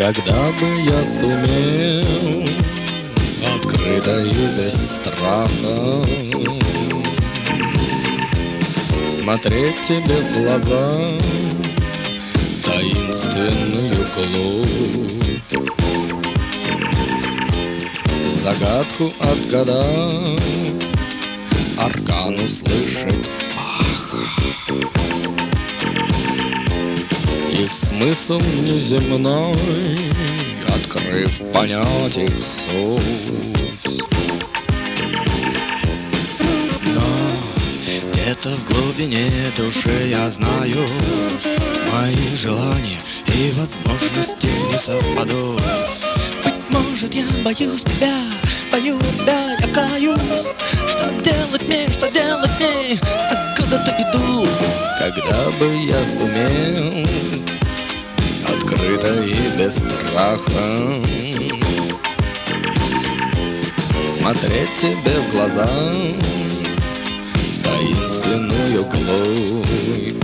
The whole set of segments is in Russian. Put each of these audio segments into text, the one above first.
Когда бы я сумел открыто и без страха смотреть тебе в глаза, в таинственную глубь, загадку отгадать, аркан услышать, ах, их смысл неземной, открыв, понять их суть. Но где-то в глубине души я знаю, мои желания и возможности не совпадут. Быть может, я боюсь тебя, я каюсь. Что делать мне, откуда-то иду. Когда бы я сумел открыто и без страха смотреть тебе в глаза, в таинственную глубь,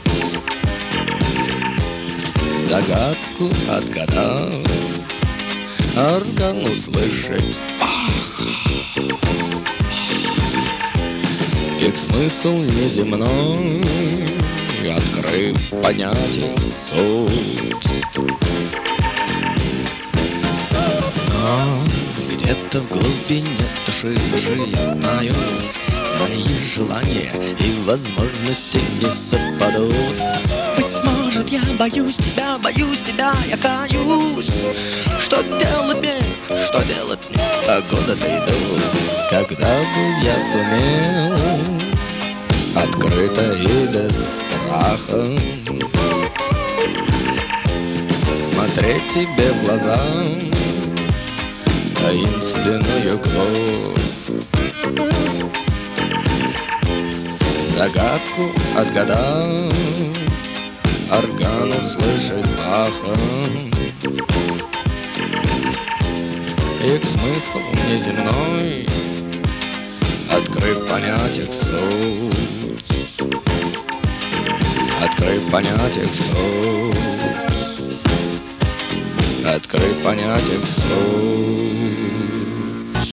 загадку отгадав, орган услышать, ах, их смысл неземной, открыв, понять их суть. Но где-то в глубине души я знаю, мои желания и возможности не совпадут. Быть может, я боюсь тебя, я каюсь. Что делать мне, погода-то иду. Когда бы я сумел открыто и без страха смотреть тебе в глаза, таинственную глубь, загадку отгадав, орган услышать ахом, их смысл неземной, открыв, понять их суть, открыв, понять их суть, открыв, понять их суть.